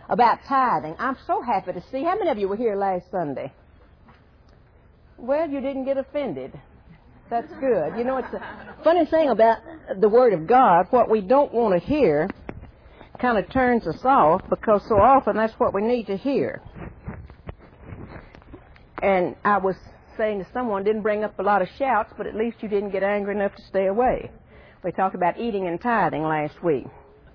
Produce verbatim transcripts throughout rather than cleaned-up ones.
about tithing. I'm so happy to see. How many of you were here last Sunday? Well, you didn't get offended. That's good. You know, it's a funny thing about the Word of God. What we don't want to hear kind of turns us off, because so often that's what we need to hear. And I was saying to someone, didn't bring up a lot of shouts, but at least you didn't get angry enough to stay away. We talked about eating and tithing last week.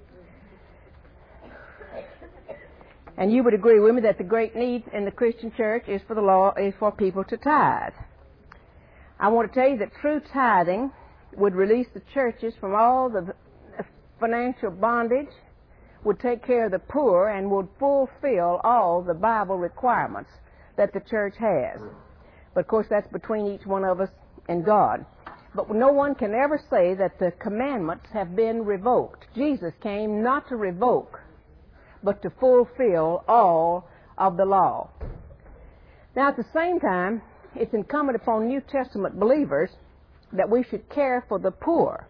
And you would agree with me that the great need in the Christian church is for the law is for people to tithe. I want to tell you that true tithing would release the churches from all the financial bondage, would take care of the poor, and would fulfill all the Bible requirements that the church has. But of course that's between each one of us and God. But no one can ever say that the commandments have been revoked. Jesus came not to revoke, but to fulfill all of the law. Now at the same time, it's incumbent upon New Testament believers that we should care for the poor.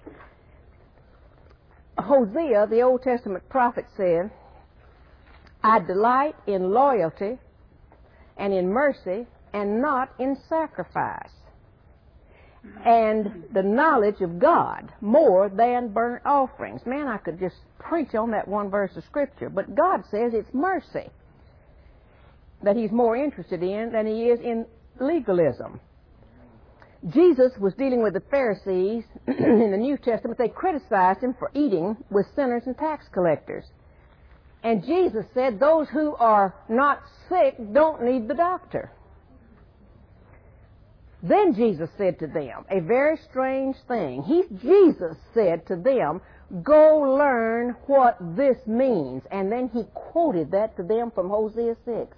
Hosea, the Old Testament prophet, said, I delight in loyalty and in mercy and not in sacrifice, and the knowledge of God more than burnt offerings. Man, I could just preach on that one verse of Scripture, but God says it's mercy that He's more interested in than He is in legalism. Jesus was dealing with the Pharisees in the New Testament. They criticized Him for eating with sinners and tax collectors. And Jesus said, those who are not sick don't need the doctor. Then Jesus said to them a very strange thing. He, Jesus said to them, go learn what this means. And then He quoted that to them from Hosea six.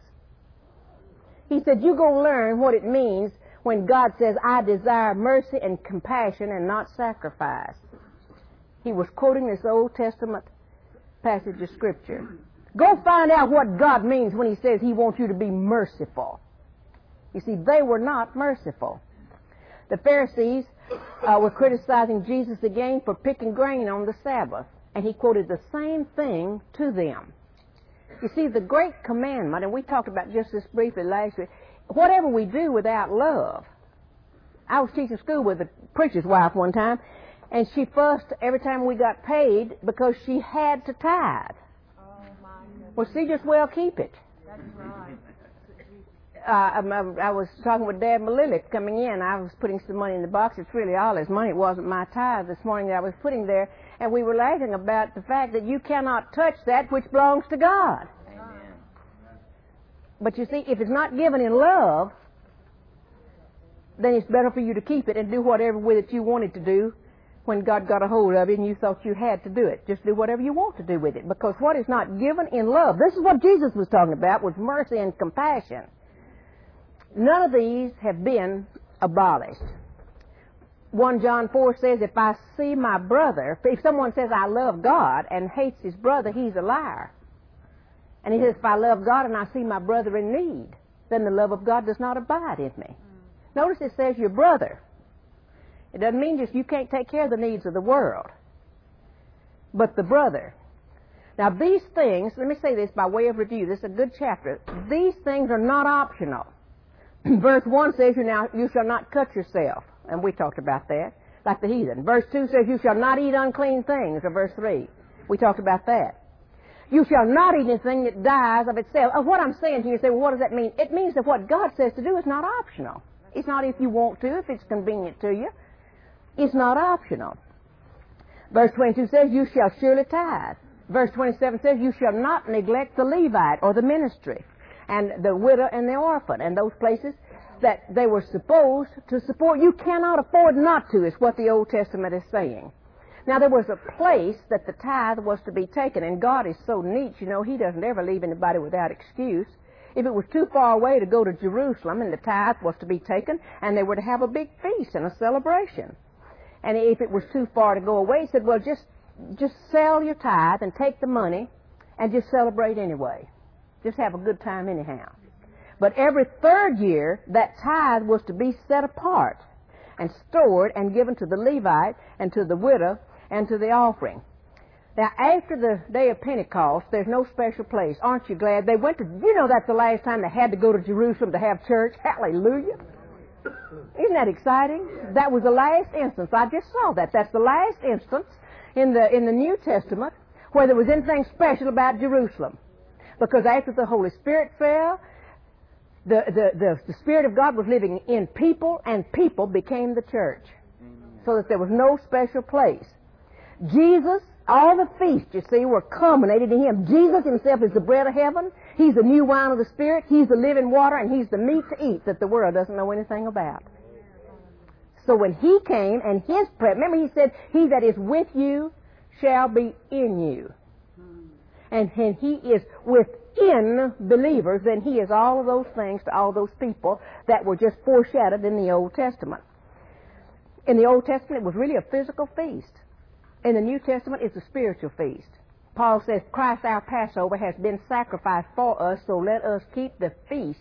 He said, you go learn what it means when God says, I desire mercy and compassion and not sacrifice. He was quoting this Old Testament passage of Scripture. Go find out what God means when He says He wants you to be merciful. You see, they were not merciful. The Pharisees uh, were criticizing Jesus again for picking grain on the Sabbath, and He quoted the same thing to them. You see, the great commandment, and we talked about just this briefly last week, whatever we do without love. I was teaching school with a preacher's wife one time, and she fussed every time we got paid because she had to tithe. Oh, my goodness. Well, see, just well keep it. That's right. Uh, I, I was talking with Dad Malilick coming in. I was putting some money in the box. It's really all his money. It wasn't my tithe this morning that I was putting there. And we were laughing about the fact that you cannot touch that which belongs to God. Amen. But you see, if it's not given in love, then it's better for you to keep it and do whatever with it you wanted to do when God got a hold of it and you thought you had to do it. Just do whatever you want to do with it. Because what is not given in love, this is what Jesus was talking about, was mercy and compassion. None of these have been abolished. First John four says, if I see my brother, if someone says I love God and hates his brother, he's a liar. And he says, if I love God and I see my brother in need, then the love of God does not abide in me. Mm. Notice it says your brother. It doesn't mean just you can't take care of the needs of the world, but the brother. Now these things, let me say this by way of review, this is a good chapter. These things are not optional. Verse one says, you, now, you shall not cut yourself. And we talked about that, like the heathen. Verse two says, you shall not eat unclean things, or verse three. We talked about that. You shall not eat anything that dies of itself. Uh, what I'm saying to you, you say, well, what does that mean? It means that what God says to do is not optional. It's not if you want to, if it's convenient to you. It's not optional. Verse twenty-two says, you shall surely tithe. Verse twenty-seven says, you shall not neglect the Levite or the ministry, and the widow and the orphan, and those places that they were supposed to support. You cannot afford not to, is what the Old Testament is saying. Now, there was a place that the tithe was to be taken, and God is so neat, you know, He doesn't ever leave anybody without excuse. If it was too far away to go to Jerusalem, and the tithe was to be taken, and they were to have a big feast and a celebration. And if it was too far to go away, He said, well, just, just sell your tithe and take the money and just celebrate anyway. Just have a good time anyhow. But every third year, that tithe was to be set apart and stored and given to the Levite and to the widow and to the offering. Now, after the day of Pentecost, there's no special place. Aren't you glad? They went to, you know, that's the last time they had to go to Jerusalem to have church. Hallelujah. Isn't that exciting? That was the last instance. I just saw that. That's the last instance in the, in the New Testament where there was anything special about Jerusalem. Because after the Holy Spirit fell, the, the, the, the Spirit of God was living in people, and people became the church. So that there was no special place. Jesus, all the feasts, you see, were culminated in Him. Jesus Himself is the bread of heaven. He's the new wine of the Spirit. He's the living water, and He's the meat to eat that the world doesn't know anything about. So when He came and His presence, remember He said, He that is with you shall be in you. And when He is within believers, then He is all of those things to all those people that were just foreshadowed in the Old Testament. In the Old Testament, it was really a physical feast. In the New Testament, it's a spiritual feast. Paul says, Christ our Passover has been sacrificed for us, so let us keep the feast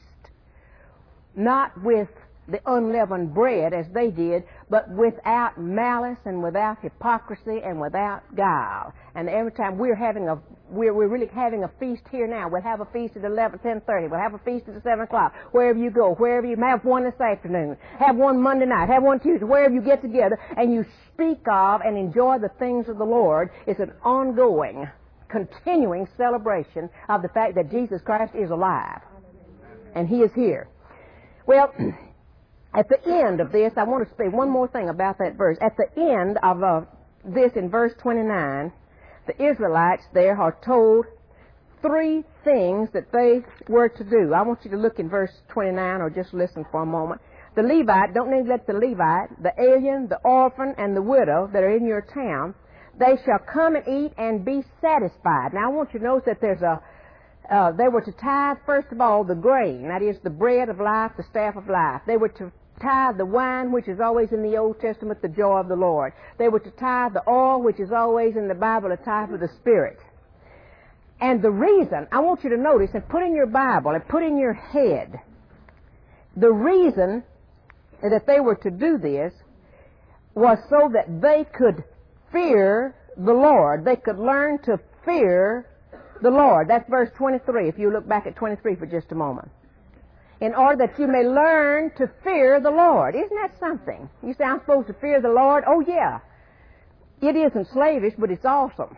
not with the unleavened bread as they did, but without malice and without hypocrisy and without guile. And every time we're having a, we're, we're really having a feast here now. We'll have a feast at eleven, ten thirty. We'll have a feast at seven o'clock. Wherever you go, wherever you have one this afternoon, have one Monday night, have one Tuesday, wherever you get together, and you speak of and enjoy the things of the Lord. It's an ongoing, continuing celebration of the fact that Jesus Christ is alive. And He is here. Well, at the end of this, I want to say one more thing about that verse. At the end of uh, this, in verse twenty-nine, the Israelites there are told three things that they were to do. I want you to look in verse twenty-nine, or just listen for a moment. The Levite, don't neglect the Levite, the alien, the orphan, and the widow that are in your town. They shall come and eat and be satisfied. Now, I want you to notice that there's a Uh, they were to tithe, first of all, the grain, that is the bread of life, the staff of life. They were to tithe the wine, which is always in the Old Testament, the joy of the Lord. They were to tithe the oil, which is always in the Bible, a type of the Spirit. And the reason, I want you to notice, and put in your Bible, and put in your head, the reason that they were to do this was so that they could fear the Lord. They could learn to fear the Lord. That's verse twenty-three, if you look back at twenty-three for just a moment. In order that you may learn to fear the Lord. Isn't that something? You say, I'm supposed to fear the Lord? Oh, yeah. It isn't slavish, but it's awesome.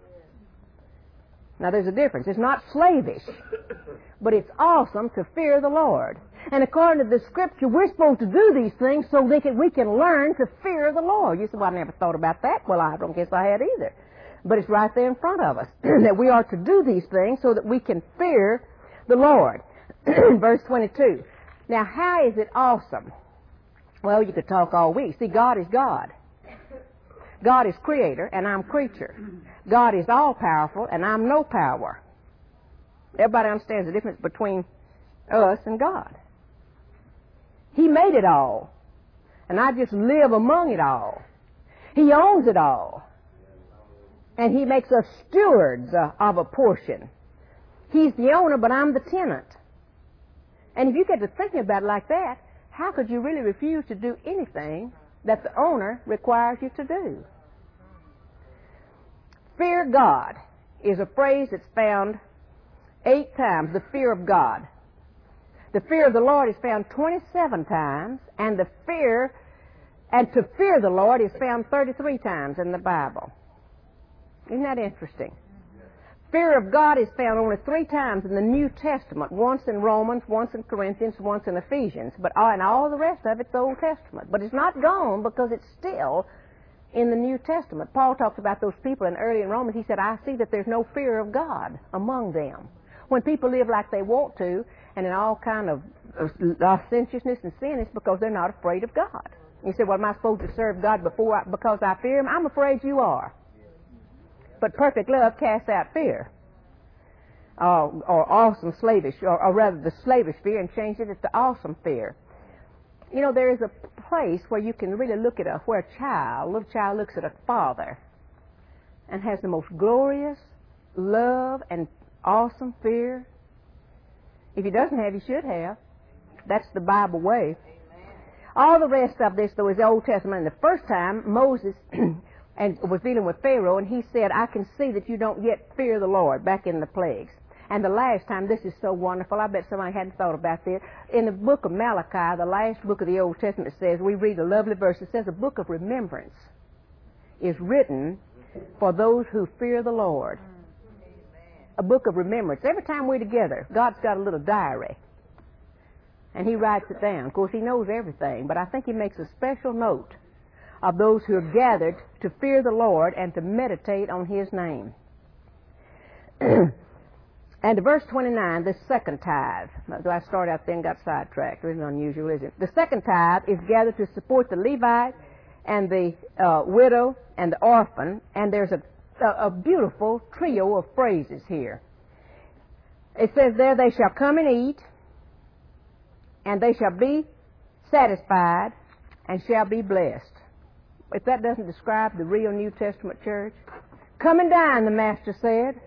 Now, there's a difference. It's not slavish, but it's awesome to fear the Lord. And according to the Scripture, we're supposed to do these things so that we can learn to fear the Lord. You say, well, I never thought about that. Well, I don't guess I had either. But it's right there in front of us, that we are to do these things so that we can fear the Lord. Verse twenty-two. Now, how is it awesome? Well, you could talk all week. See, God is God. God is creator, and I'm creature. God is all-powerful, and I'm no power. Everybody understands the difference between us and God. He made it all, and I just live among it all. He owns it all. And He makes us stewards uh, of a portion. He's the owner, but I'm the tenant. And if you get to thinking about it like that, how could you really refuse to do anything that the owner requires you to do? Fear God is a phrase that's found eight times, the fear of God. The fear of the Lord is found twenty-seven times, and the fear, and to fear the Lord is found thirty-three times in the Bible. Isn't that interesting? Fear of God is found only three times in the New Testament, once in Romans, once in Corinthians, once in Ephesians, but all, and all the rest of it's Old Testament. But it's not gone because it's still in the New Testament. Paul talks about those people in early in Romans. He said, I see that there's no fear of God among them. When people live like they want to and in all kind of licentiousness and sin, it's because they're not afraid of God. You say, well, am I supposed to serve God before I, because I fear Him? I'm afraid you are. But perfect love casts out fear, uh, or awesome slavish, or, or rather the slavish fear, and change it to awesome fear. You know, there is a place where you can really look at a, where a child, a little child looks at a father and has the most glorious love and awesome fear. If he doesn't have, he should have. That's the Bible way. All the rest of this, though, is the Old Testament. And the first time Moses and was dealing with Pharaoh, and he said, I can see that you don't yet fear the Lord, back in the plagues. And the last time, this is so wonderful, I bet somebody hadn't thought about this. In the book of Malachi, the last book of the Old Testament, says, we read a lovely verse, it says, a book of remembrance is written for those who fear the Lord. A book of remembrance. Every time we're together, God's got a little diary. And he writes it down. Of course, he knows everything, but I think he makes a special note of those who are gathered to fear the Lord and to meditate on his name. And verse twenty-nine, the second tithe. Do I start out there and got sidetracked? It isn't unusual, is it? The second tithe is gathered to support the Levite and the uh, widow and the orphan, and there's a, a, a beautiful trio of phrases here. It says there, they shall come and eat, and they shall be satisfied, and shall be blessed. If that doesn't describe the real New Testament church. Come and dine, the Master said.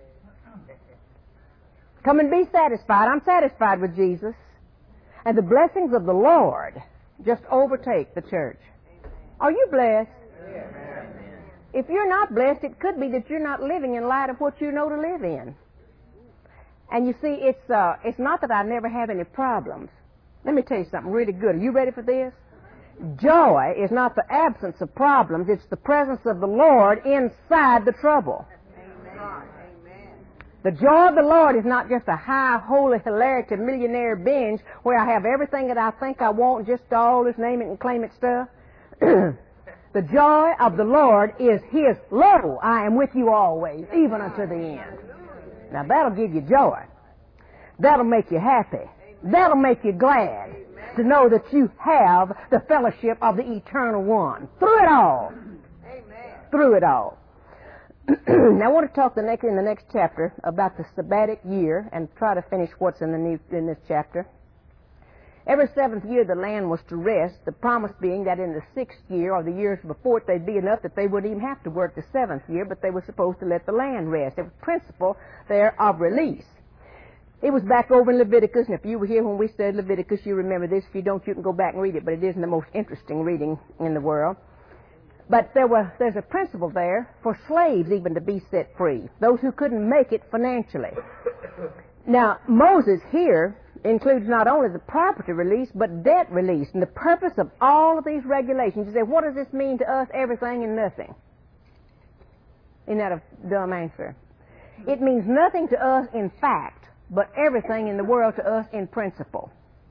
Come and be satisfied. I'm satisfied with Jesus. And the blessings of the Lord just overtake the church. Are you blessed? Amen. If you're not blessed, it could be that you're not living in light of what you know to live in. And you see, it's uh, it's not that I never have any problems. Let me tell you something really good. Are you ready for this? Joy is not the absence of problems. It's the presence of the Lord inside the trouble. Amen. The joy of the Lord is not just a high, holy, hilarity, millionaire binge where I have everything that I think I want, just all this name it and claim it stuff. The joy of the Lord is his, lo, I am with you always, even unto the end. Now that'll give you joy. That'll make you happy. That'll make you glad to know that you have the fellowship of the Eternal One. Through it all. Through it all. Now I want to talk the next, in the next chapter about the sabbatic year and try to finish what's in the new, in this chapter. Every seventh year the land was to rest, the promise being that in the sixth year or the years before it they'd be enough that they wouldn't even have to work the seventh year, but they were supposed to let the land rest. There was a principle there of release. It was back over in Leviticus, and if you were here when we studied Leviticus, you remember this. If you don't, you can go back and read it, but it isn't the most interesting reading in the world. But there were, there's a principle there for slaves even to be set free, those who couldn't make it financially. Now, Moses here includes not only the property release, but debt release. And the purpose of all of these regulations, you say, what does this mean to us? Everything and nothing. Isn't that a dumb answer? It means nothing to us in fact, but everything in the world to us in principle.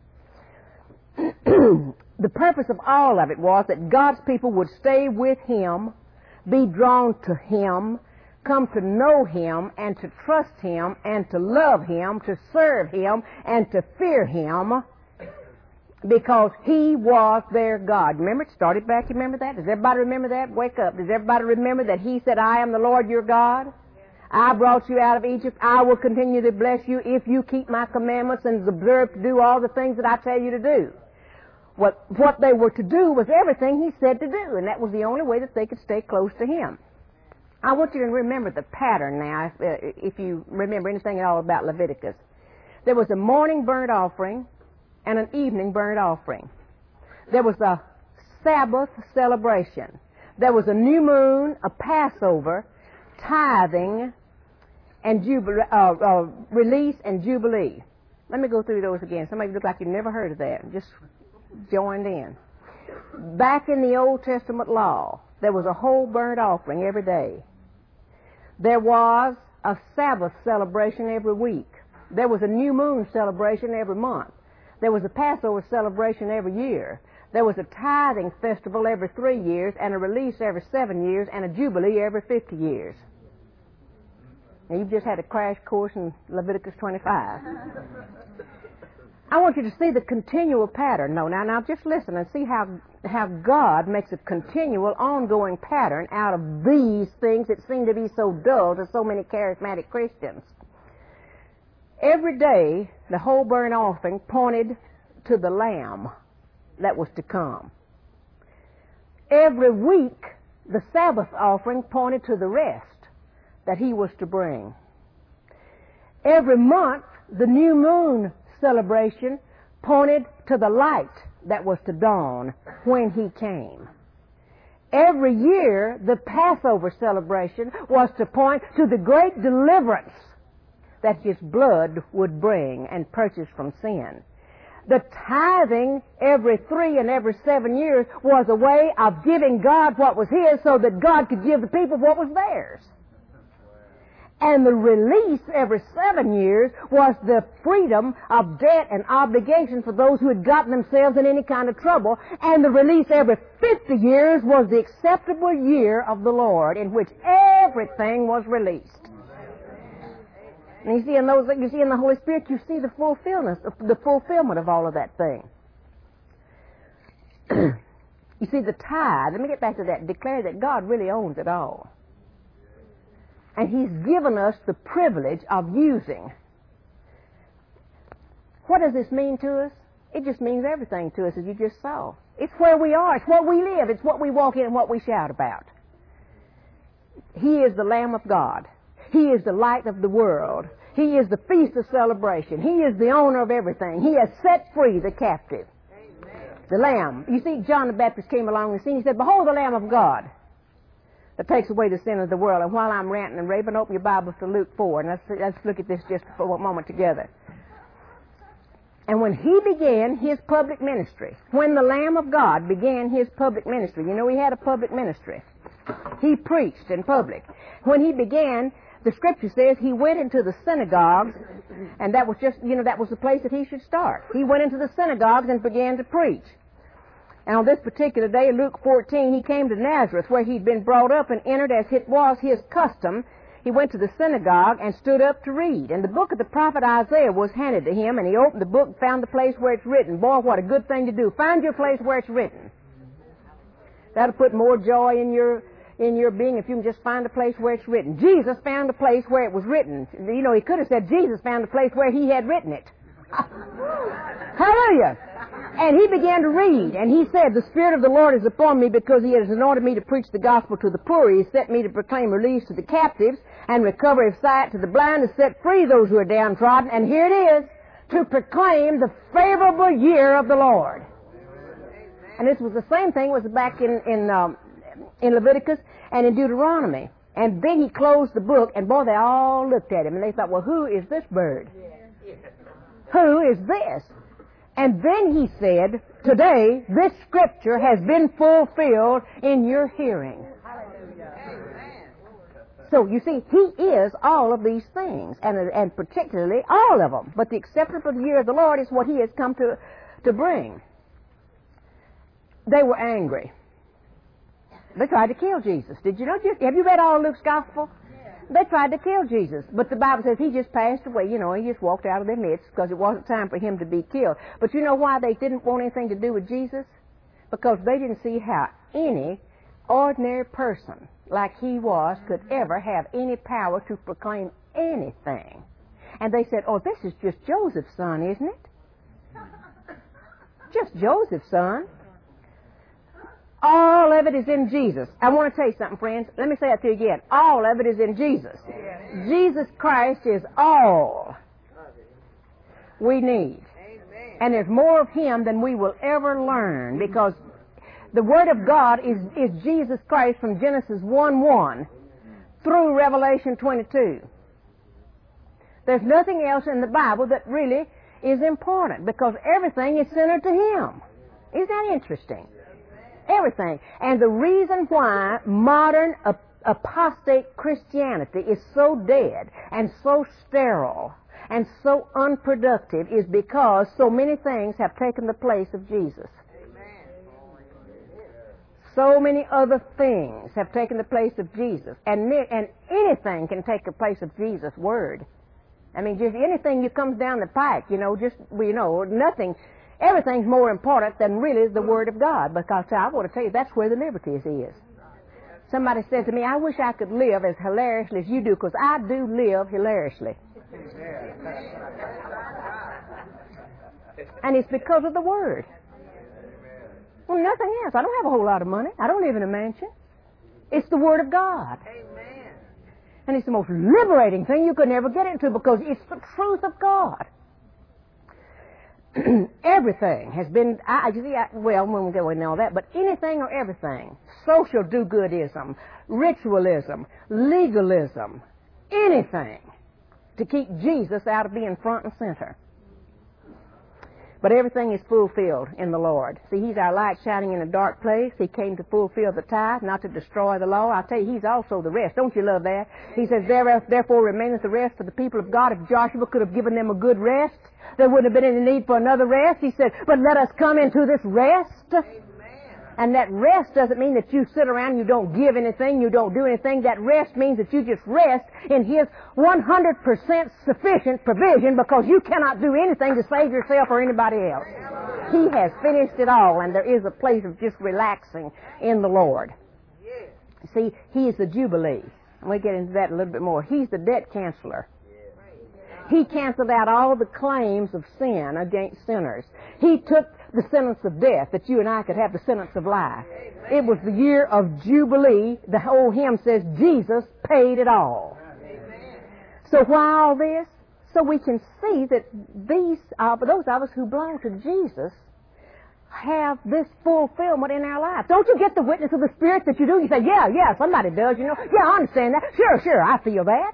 The purpose of all of it was that God's people would stay with him, be drawn to him, come to know him, and to trust him, and to love him, to serve him, and to fear him, because he was their God. Remember, it started back, you remember that? Does everybody remember that? Wake up. Does everybody remember that he said, I am the Lord your God? I brought you out of Egypt. I will continue to bless you if you keep my commandments and observe to do all the things that I tell you to do. What, what they were to do was everything he said to do, and that was the only way that they could stay close to him. I want you to remember the pattern now, if, uh, if you remember anything at all about Leviticus. There was a morning burnt offering and an evening burnt offering. There was a Sabbath celebration. There was a new moon, a Passover, tithing, and jubilee, uh, uh, release and jubilee. Let me go through those again. Some of you look like you've never heard of that. Just joined in. Back in the Old Testament law, there was a whole burnt offering every day. There was a Sabbath celebration every week. There was a new moon celebration every month. There was a Passover celebration every year. There was a tithing festival every three years, and a release every seven years, and a jubilee every fifty years. Now, you've just had a crash course in Leviticus twenty-five. I want you to see the continual pattern. No, now, now just listen and see how, how God makes a continual, ongoing pattern out of these things that seem to be so dull to so many charismatic Christians. Every day, the whole burnt offering pointed to the Lamb that was to come. Every week, the Sabbath offering pointed to the rest that he was to bring. Every month, the new moon celebration pointed to the light that was to dawn when he came. Every year, the Passover celebration was to point to the great deliverance that His blood would bring and purchase from sin. The tithing every three and every seven years was a way of giving God what was His so that God could give the people what was theirs. And the release every seven years was the freedom of debt and obligation for those who had gotten themselves in any kind of trouble. And the release every fifty years was the acceptable year of the Lord in which everything was released. And you see in those, you see in the Holy Spirit, you see the fulfillment, the fulfillment of all of that thing. You see, the tithe, let me get back to that, declare that God really owns it all. And He's given us the privilege of using. What does this mean to us? It just means everything to us, as you just saw. It's where we are. It's what we live. It's what we walk in and what we shout about. He is the Lamb of God. He is the light of the world. He is the feast of celebration. He is the owner of everything. He has set free the captive. Amen. The Lamb. You see, John the Baptist came along the scene. He said, "Behold the Lamb of God that takes away the sin of the world." And while I'm ranting and raving, open your Bibles to Luke four, and let's, let's look at this just for a moment together. And when He began His public ministry, when the Lamb of God began His public ministry, you know He had a public ministry. He preached in public. When He began, the Scripture says He went into the synagogues, and that was just, you know, that was the place that He should start. He went into the synagogues and began to preach. And on this particular day, Luke fourteen, He came to Nazareth, where He'd been brought up, and entered, as it was His custom. He went to the synagogue and stood up to read. And the book of the prophet Isaiah was handed to Him, and He opened the book and found the place where it's written. Boy, what a good thing to do. Find your place where it's written. That'll put more joy in your in your being if you can just find a place where it's written. Jesus found a place where it was written. You know, He could have said Jesus found a place where He had written it. Hallelujah. And He began to read, and He said, "The Spirit of the Lord is upon me, because He has anointed me to preach the gospel to the poor. He set me to proclaim release to the captives and recovery of sight to the blind, to set free those who are downtrodden." And here it is, to proclaim the favorable year of the Lord. And this was the same thing was back in, in, um, in Leviticus and in Deuteronomy. And then He closed the book, and boy, they all looked at Him, and they thought, well, who is this bird? Who is this? And then He said, "Today, this Scripture has been fulfilled in your hearing." So, you see, He is all of these things, and, and particularly all of them. But the acceptable year of the Lord is what He has come to, to bring. They were angry. They tried to kill Jesus. Did you know? Have you read all of Luke's Gospel? They tried to kill Jesus, but the Bible says He just passed away. You know, He just walked out of their midst because it wasn't time for Him to be killed. But you know why they didn't want anything to do with Jesus? Because they didn't see how any ordinary person like He was could ever have any power to proclaim anything. And they said, "Oh, this is just Joseph's son, isn't it? Just Joseph's son." All of it is in Jesus. I want to tell you something, friends. Let me say it to you again. All of it is in Jesus. Amen. Jesus Christ is all we need. Amen. And there's more of Him than we will ever learn, because the Word of God is, is Jesus Christ from Genesis one one through Revelation twenty-two. There's nothing else in the Bible that really is important, because everything is centered to Him. Isn't that interesting? Everything. And the reason why modern ap- apostate Christianity is so dead and so sterile and so unproductive is because so many things have taken the place of Jesus. So many other things have taken the place of Jesus. And, and anything can take the place of Jesus' Word. I mean, just anything that comes down the pike, you know, just, you know, nothing... Everything's more important than really the Word of God, because I want to tell you, that's where the liberty is. Somebody said to me, "I wish I could live as hilariously as you do, because I do live hilariously." And it's because of the Word. Well, nothing else. I don't have a whole lot of money. I don't live in a mansion. It's the Word of God. And it's the most liberating thing you could never get into, because it's the truth of God. everything has been, I, I, see, I, well, we won't go into all that, but anything or everything, social do-goodism, ritualism, legalism, anything to keep Jesus out of being front and center. But everything is fulfilled in the Lord. See, He's our light shining in a dark place. He came to fulfill the tithe, not to destroy the law. I'll tell you, He's also the rest. Don't you love that? He says, therefore remaineth the rest of the people of God. If Joshua could have given them a good rest, there wouldn't have been any need for another rest. He said, but let us come into this rest. And that rest doesn't mean that you sit around and you don't give anything, you don't do anything. That rest means that you just rest in His one hundred percent sufficient provision, because you cannot do anything to save yourself or anybody else. He has finished it all, and there is a place of just relaxing in the Lord. See, He is the Jubilee. And we get into that a little bit more. He's the debt canceller. He canceled out all the claims of sin against sinners. He took the sentence of death that you and I could have the sentence of life. Amen. It was the year of Jubilee. The whole hymn says Jesus paid it all. Amen. So why all this? So we can see that these, uh, those of us who belong to Jesus have this fulfillment in our lives. Don't you get the witness of the Spirit that you do? You say, yeah, yeah, somebody does, you know. Yeah, I understand that. Sure, sure, I feel that.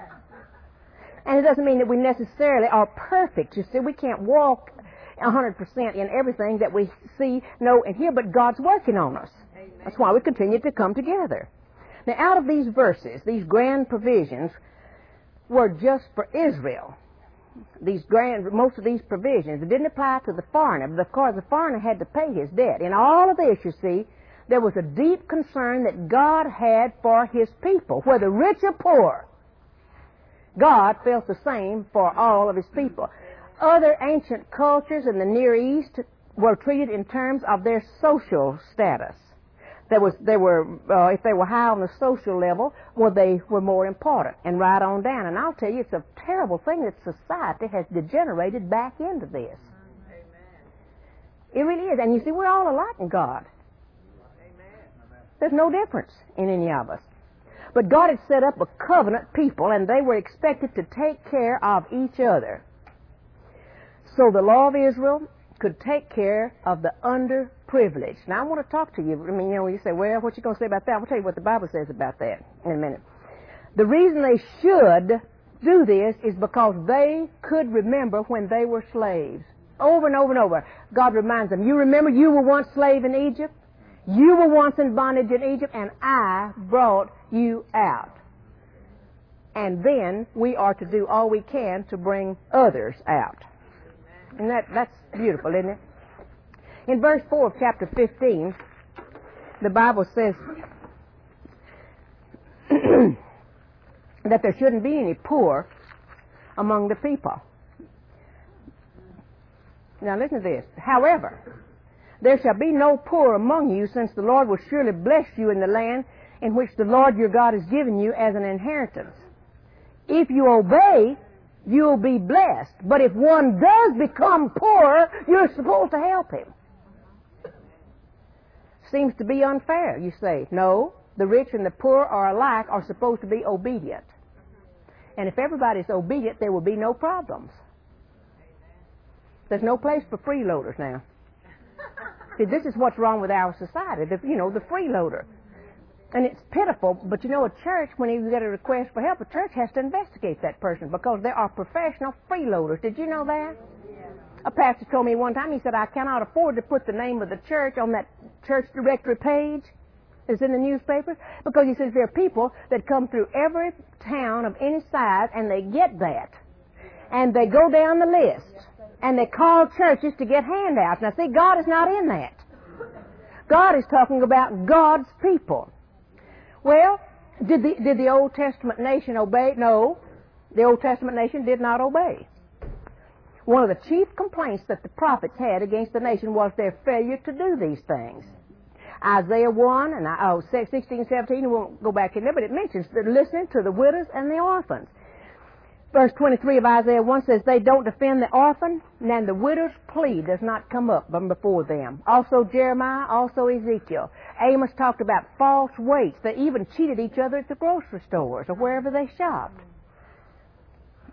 And it doesn't mean that we necessarily are perfect. You see, we can't walk one hundred percent in everything that we see, know, and hear, but God's working on us. Amen. That's why we continue to come together. Now, out of these verses, these grand provisions were just for Israel. These grand, most of these provisions, it didn't apply to the foreigner, because the foreigner had to pay his debt. In all of this, you see, there was a deep concern that God had for His people, whether rich or poor. God felt the same for all of His people. Other ancient cultures in the Near East were treated in terms of their social status. There was, they were, uh, if they were high on the social level, well, they were more important, and right on down. And I'll tell you, it's a terrible thing that society has degenerated back into this. Amen. It really is. And you see, we're all alike in God. Amen. There's no difference in any of us. But God had set up a covenant people, and they were expected to take care of each other. So the law of Israel could take care of the underprivileged. Now, I want to talk to you. I mean, you know, you say, well, what you going to say about that? I'll tell you what the Bible says about that in a minute. The reason they should do this is because they could remember when they were slaves. Over and over and over, God reminds them, you remember you were once slave in Egypt? You were once in bondage in Egypt, and I brought you out. And then we are to do all we can to bring others out. And that, that's beautiful, isn't it? In verse four of chapter fifteen, the Bible says that there shouldn't be any poor among the people. Now listen to this. However, there shall be no poor among you, since the Lord will surely bless you in the land in which the Lord your God has given you as an inheritance. If you obey, you'll be blessed. But if one does become poor, you're supposed to help him. Seems to be unfair, you say. No, the rich and the poor are alike, are supposed to be obedient. And if everybody's obedient, there will be no problems. There's no place for freeloaders now. See, this is what's wrong with our society, the, you know, the freeloader. And it's pitiful, but you know, a church, when you get a request for help, a church has to investigate that person, because there are professional freeloaders. Did you know that? Yeah. A pastor told me one time, he said, I cannot afford to put the name of the church on that church directory page that's in the newspaper, because he says there are people that come through every town of any size, and they get that. And they go down the list, and they call churches to get handouts. Now see, God is not in that. God is talking about God's people. Well, did the, did the Old Testament nation obey? No, the Old Testament nation did not obey. One of the chief complaints that the prophets had against the nation was their failure to do these things. Isaiah one and oh, sixteen, seventeen, we won't go back in there, but it mentions they're listening to the widows and the orphans. Verse twenty-three of Isaiah one says, they don't defend the orphan, and the widow's plea does not come up before them. Also Jeremiah, also Ezekiel. Amos talked about false weights. They even cheated each other at the grocery stores or wherever they shopped.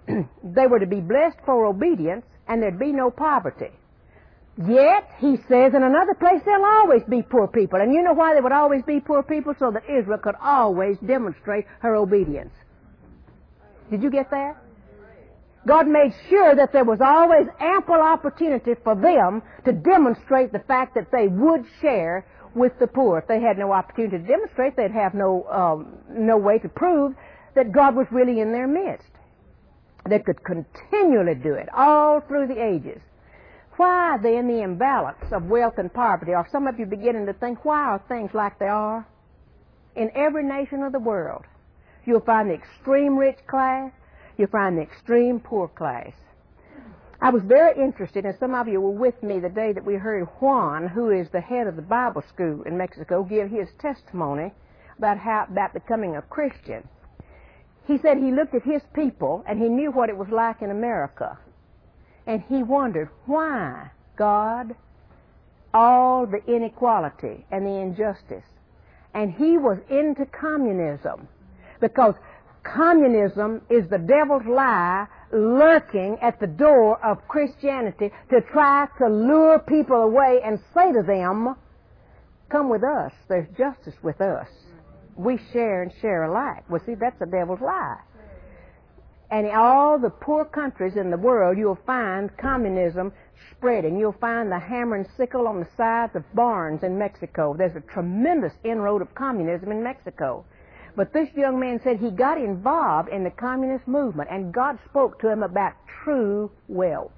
they were to be blessed for obedience, and there'd be no poverty. Yet, he says in another place, there'll always be poor people. And you know why there would always be poor people? So that Israel could always demonstrate her obedience. Did you get that? God made sure that there was always ample opportunity for them to demonstrate the fact that they would share with the poor. If they had no opportunity to demonstrate, they'd have no, um, no way to prove that God was really in their midst. They could continually do it all through the ages. Why then the imbalance of wealth and poverty? Are some of you beginning to think, why are things like they are? In every nation of the world, you'll find the extreme rich class, you'll find the extreme poor class. I was very interested, and some of you were with me the day that we heard Juan, who is the head of the Bible school in Mexico, give his testimony about how about becoming a Christian. He said he looked at his people and he knew what it was like in America. And he wondered, why, God, all the inequality and the injustice? And he was into communism, because communism is the devil's lie lurking at the door of Christianity to try to lure people away and say to them, come with us, there's justice with us. We share and share alike. Well, see, that's the devil's lie. And in all the poor countries in the world, you'll find communism spreading. You'll find the hammer and sickle on the sides of barns in Mexico. There's a tremendous inroad of communism in Mexico. But this young man said he got involved in the communist movement, and God spoke to him about true wealth.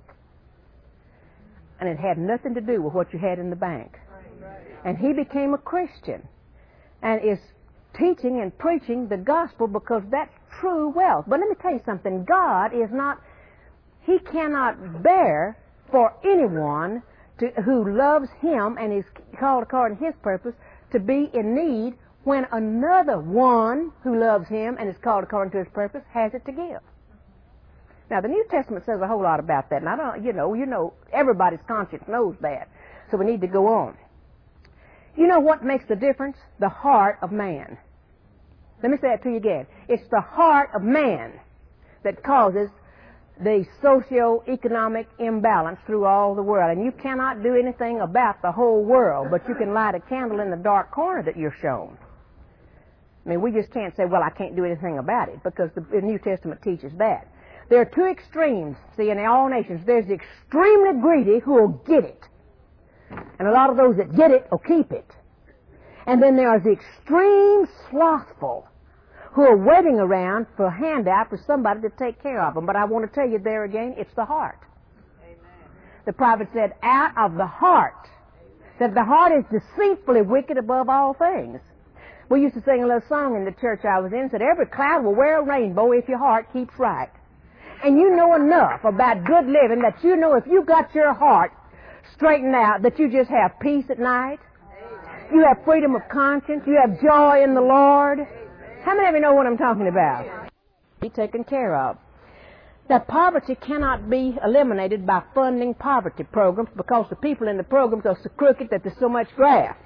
And it had nothing to do with what you had in the bank. And he became a Christian and is teaching and preaching the gospel, because that's true wealth. But let me tell you something. God is not, He cannot bear for anyone to, who loves Him and is called according to His purpose to be in need when another one who loves Him and is called according to His purpose has it to give. Now, the New Testament says a whole lot about that, and I don't, you know, you know, everybody's conscience knows that, so we need to go on. You know what makes the difference? The heart of man. Let me say it to you again. It's the heart of man that causes the socio-economic imbalance through all the world. And you cannot do anything about the whole world, but you can light a candle in the dark corner that you're shown. I mean, we just can't say, well, I can't do anything about it, because the, the New Testament teaches that. There are two extremes, see, in all nations. There's the extremely greedy who will get it. And a lot of those that get it will keep it. And then there are the extreme slothful who are waiting around for a handout for somebody to take care of them. But I want to tell you there again, it's the heart. Amen. The prophet said, out of the heart, that the heart is deceitfully wicked above all things. We used to sing a little song in the church I was in, said, every cloud will wear a rainbow if your heart keeps right. And you know enough about good living that you know if you got your heart straightened out, that you just have peace at night. You have freedom of conscience. You have joy in the Lord. How many of you know what I'm talking about? Be taken care of. That poverty cannot be eliminated by funding poverty programs, because the people in the programs are so crooked that there's so much graft.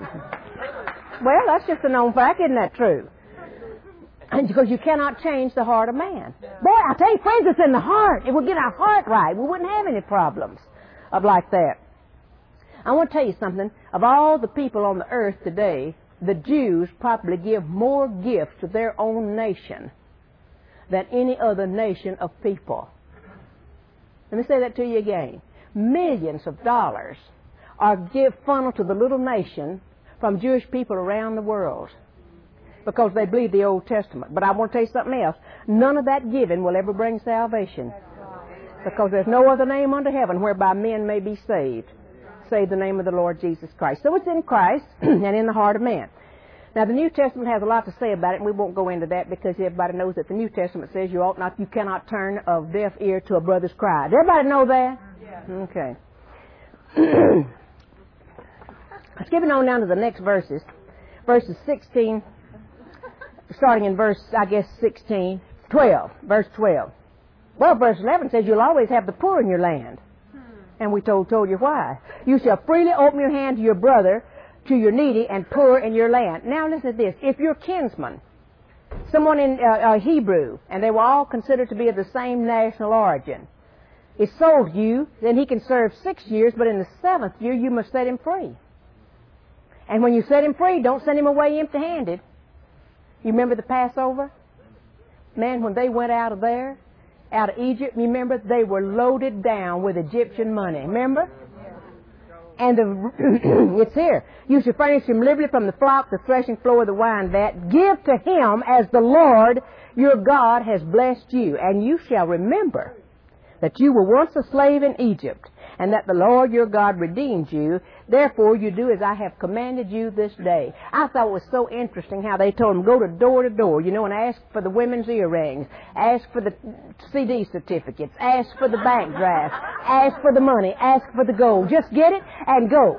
Well, that's just a known fact. Isn't that true? And because you cannot change the heart of man. Boy, I tell you, friends, it's in the heart. It will get our heart right. We wouldn't have any problems of like that. I want to tell you something. Of all the people on the earth today, the Jews probably give more gifts to their own nation than any other nation of people. Let me say that to you again. Millions of dollars are give funneled to the little nation from Jewish people around the world, because they believe the Old Testament. But I want to tell you something else. None of that giving will ever bring salvation, because there's no other name under heaven whereby men may be saved, save the name of the Lord Jesus Christ. So it's in Christ and in the heart of man. Now, the New Testament has a lot to say about it, and we won't go into that, because everybody knows that the New Testament says you ought not, you cannot turn a deaf ear to a brother's cry. Does everybody know that? Yeah. Okay. Skipping on down to the next verses, verses sixteen, starting in verse, I guess, sixteen, twelve, verse twelve. Well, verse eleven says you'll always have the poor in your land. And we told, told you why. You shall freely open your hand to your brother, to your needy and poor in your land. Now listen to this. If your kinsman someone in uh, uh, Hebrew, and they were all considered to be of the same national origin, is sold you, then he can serve six years, but in the seventh year you must set him free. And when you set him free, don't send him away empty-handed. You remember the Passover? Man, when they went out of there, out of Egypt, remember, they were loaded down with Egyptian money. Remember? And the, it's here. You shall furnish him liberally from the flock, the threshing floor, the wine vat. Give to him as the Lord your God has blessed you. And you shall remember that you were once a slave in Egypt, and that the Lord your God redeemed you. Therefore you do as I have commanded you this day. I thought it was so interesting how they told him, go to door to door, you know, and ask for the women's earrings, ask for the C D certificates, ask for the bank drafts, ask for the money, ask for the gold. Just get it and go.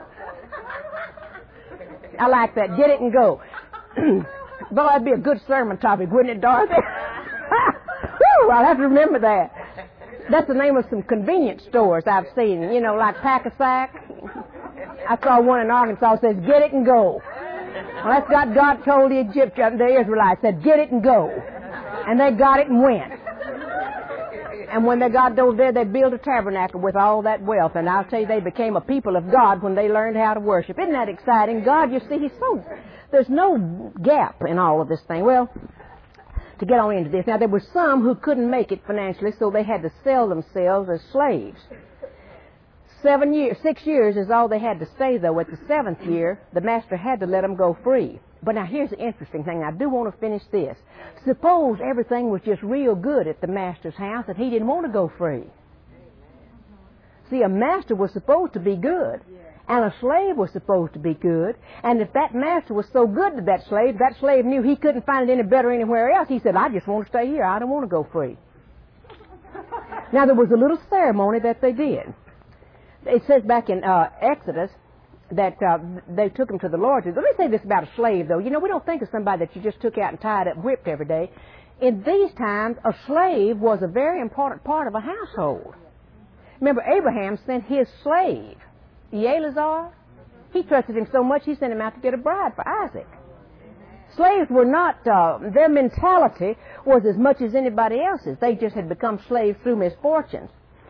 I like that. Get it and go. Well, that'd be a good sermon topic, wouldn't it, Dorothy? Whew, I'll have to remember that. That's the name of some convenience stores I've seen, you know, like Pack-a-Sack. I saw one in Arkansas that says, get it and go. Well, that's what God told the Egyptians, the Israelites, said, get it and go. And they got it and went. And when they got those there, they built a tabernacle with all that wealth. And I'll tell you, they became a people of God when they learned how to worship. Isn't that exciting? God, you see, He's so, there's no gap in all of this thing. Well, to get on into this. Now, there were some who couldn't make it financially, so they had to sell themselves as slaves. Seven years, six years is all they had to stay, though. At the seventh year, the master had to let them go free. But now, here's the interesting thing. I do want to finish this. Suppose everything was just real good at the master's house and he didn't want to go free. See, a master was supposed to be good. And a slave was supposed to be good. And if that master was so good to that slave, that slave knew he couldn't find it any better anywhere else. He said, I just want to stay here. I don't want to go free. Now, there was a little ceremony that they did. It says back in uh, Exodus that uh, they took him to the Lord. Let me say this about a slave, though. You know, we don't think of somebody that you just took out and tied up and whipped every day. In these times, a slave was a very important part of a household. Remember, Abraham sent his slave, Eleazar. He trusted him so much he sent him out to get a bride for Isaac. Slaves were not, uh, their mentality was as much as anybody else's. They just had become slaves through misfortunes.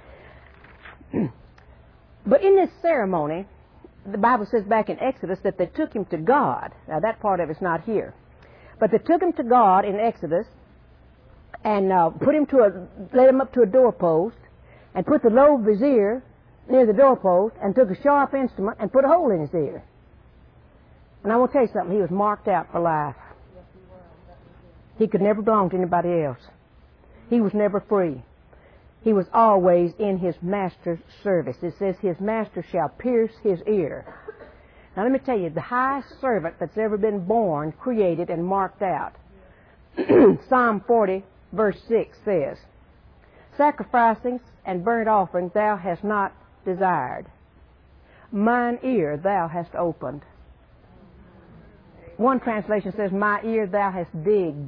But in this ceremony, the Bible says back in Exodus that they took him to God. Now that part of it's not here. But they took him to God in Exodus and uh, put him to a, led him up to a doorpost and put the low vizier near the doorpost and took a sharp instrument and put a hole in his ear. And I want to tell you something. He was marked out for life. He could never belong to anybody else. He was never free. He was always in his master's service. It says his master shall pierce his ear. Now let me tell you, the highest servant that's ever been born, created, and marked out. Psalm forty, verse six says, sacrificings and burnt offerings thou hast not desired. Mine ear thou hast opened. One translation says, my ear thou hast digged.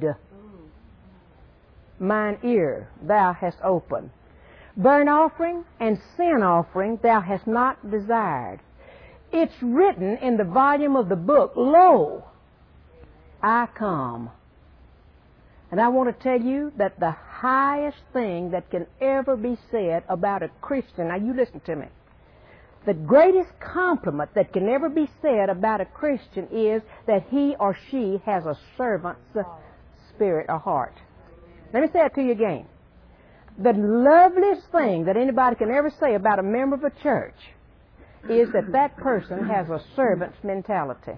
Mine ear thou hast opened. Burnt offering and sin offering thou hast not desired. It's written in the volume of the book, lo, I come. And I want to tell you that the highest thing that can ever be said about a Christian, now you listen to me, the greatest compliment that can ever be said about a Christian is that he or she has a servant's spirit or heart. Let me say it to you again. The loveliest thing that anybody can ever say about a member of a church is that that person has a servant's mentality.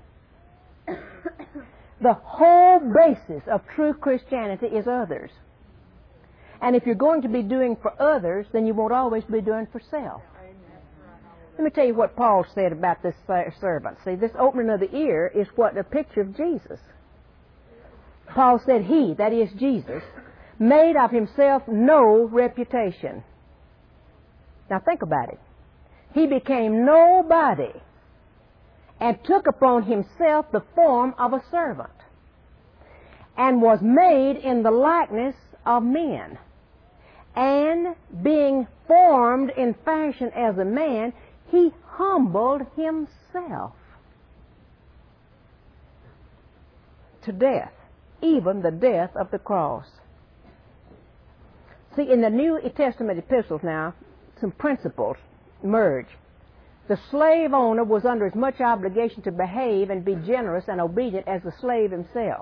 The whole basis of true Christianity is others. And if you're going to be doing for others, then you won't always be doing for self. Let me tell you what Paul said about this servant. See, this opening of the ear is what a picture of Jesus. Paul said he, that is Jesus, made of himself no reputation. Now think about it. He became nobody and took upon himself the form of a servant and was made in the likeness of men. And being formed in fashion as a man, he humbled himself to death, even the death of the cross. See, in the New Testament epistles now, some principles merge. The slave owner was under as much obligation to behave and be generous and obedient as the slave himself.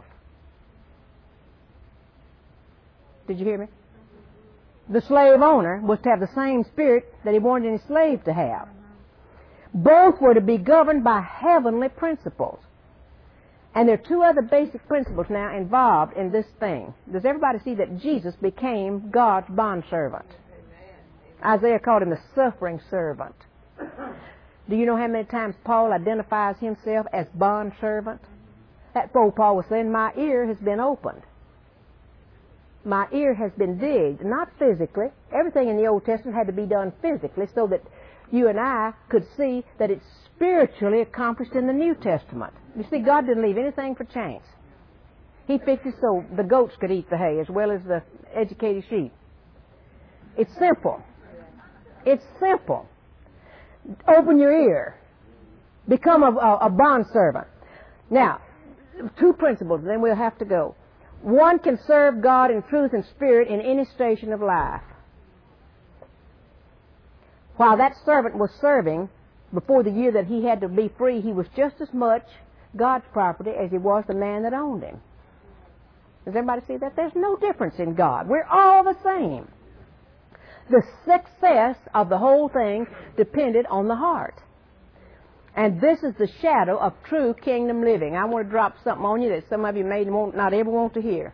Did you hear me? The slave owner was to have the same spirit that he wanted his slave to have. Both were to be governed by heavenly principles. And there are two other basic principles now involved in this thing. Does everybody see that Jesus became God's bondservant? Isaiah called him the suffering servant. Do you know how many times Paul identifies himself as bondservant? That's what Paul was saying, my ear has been opened. My ear has been digged, not physically. Everything in the Old Testament had to be done physically so that you and I could see that it's spiritually accomplished in the New Testament. You see, God didn't leave anything for chance. He fixed it so the goats could eat the hay as well as the educated sheep. It's simple. It's simple. Open your ear. Become a, a, a bondservant. Now, two principles, then we'll have to go. One can serve God in truth and spirit in any station of life. While that servant was serving, before the year that he had to be free, he was just as much God's property as he was the man that owned him. Does everybody see that? There's no difference in God. We're all the same. The success of the whole thing depended on the heart. And this is the shadow of true kingdom living. I want to drop something on you that some of you may not ever want to hear.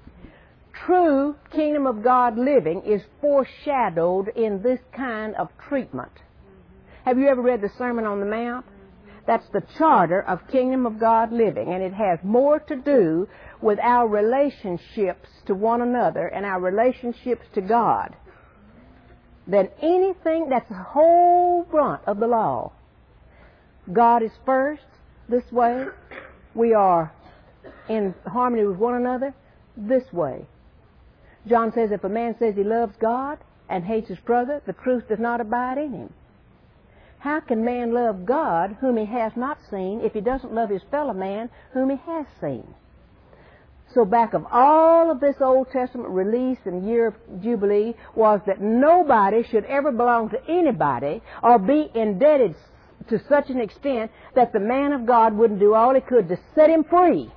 True kingdom of God living is foreshadowed in this kind of treatment. Have you ever read the Sermon on the Mount? That's the charter of kingdom of God living, and it has more to do with our relationships to one another and our relationships to God than anything. That's the whole brunt of the law. God is first this way. We are in harmony with one another this way. John says if a man says he loves God and hates his brother, the truth does not abide in him. How can man love God whom he has not seen if he doesn't love his fellow man whom he has seen? So back of all of this Old Testament release and year of Jubilee was that nobody should ever belong to anybody or be indebted to such an extent that the man of God wouldn't do all he could to set him free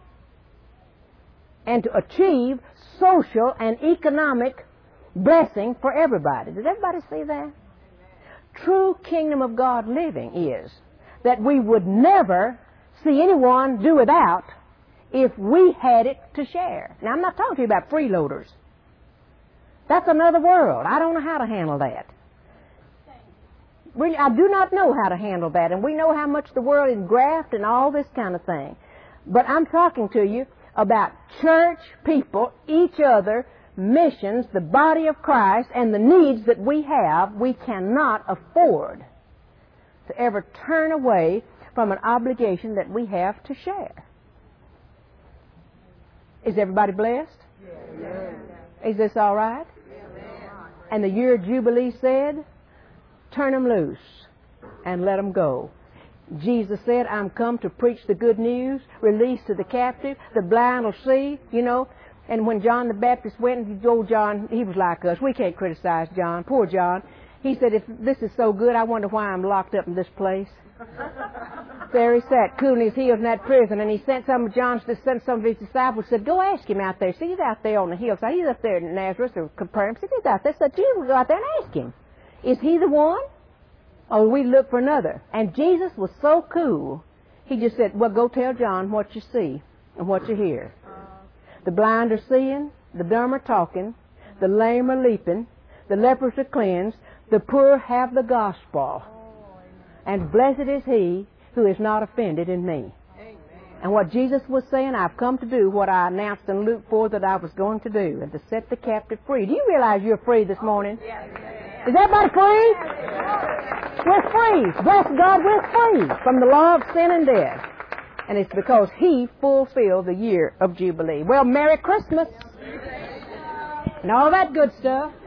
and to achieve social and economic blessing for everybody. Does everybody see that? True kingdom of God living is that we would never see anyone do without if we had it to share. Now, I'm not talking to you about freeloaders. That's another world. I don't know how to handle that. Really, I do not know how to handle that, and we know how much the world is graft and all this kind of thing. But I'm talking to you about church people, each other, missions, the body of Christ, and the needs that we have. We cannot afford to ever turn away from an obligation that we have to share. Is everybody blessed? Yes. Is this all right? Yes. And the year of Jubilee said, turn them loose and let them go. Jesus said, I'm come to preach the good news, release to the captive, the blind will see, you know. And when John the Baptist went, old John, he was like us. We can't criticize John. Poor John. He said, if this is so good, I wonder why I'm locked up in this place. There he sat, cooling his heels in that prison, and he sent some of John's, sent some of his disciples, said, go ask him out there. See, he's out there on the hillside. He's up there in Nazareth or Capernaum. Said, he's out there. Said, Jesus, go out there and ask him. Is he the one? Or we look for another? And Jesus was so cool. He just said, well, go tell John what you see and what you hear. The blind are seeing, the dumb are talking, the lame are leaping, the lepers are cleansed, the poor have the gospel. And blessed is he who is not offended in me. And what Jesus was saying, I've come to do what I announced in Luke four that I was going to do, and to set the captive free. Do you realize you're free this morning? Is everybody free? We're free. Bless God, we're free from the law of sin and death. And it's because he fulfilled the year of Jubilee. Well, Merry Christmas and all that good stuff.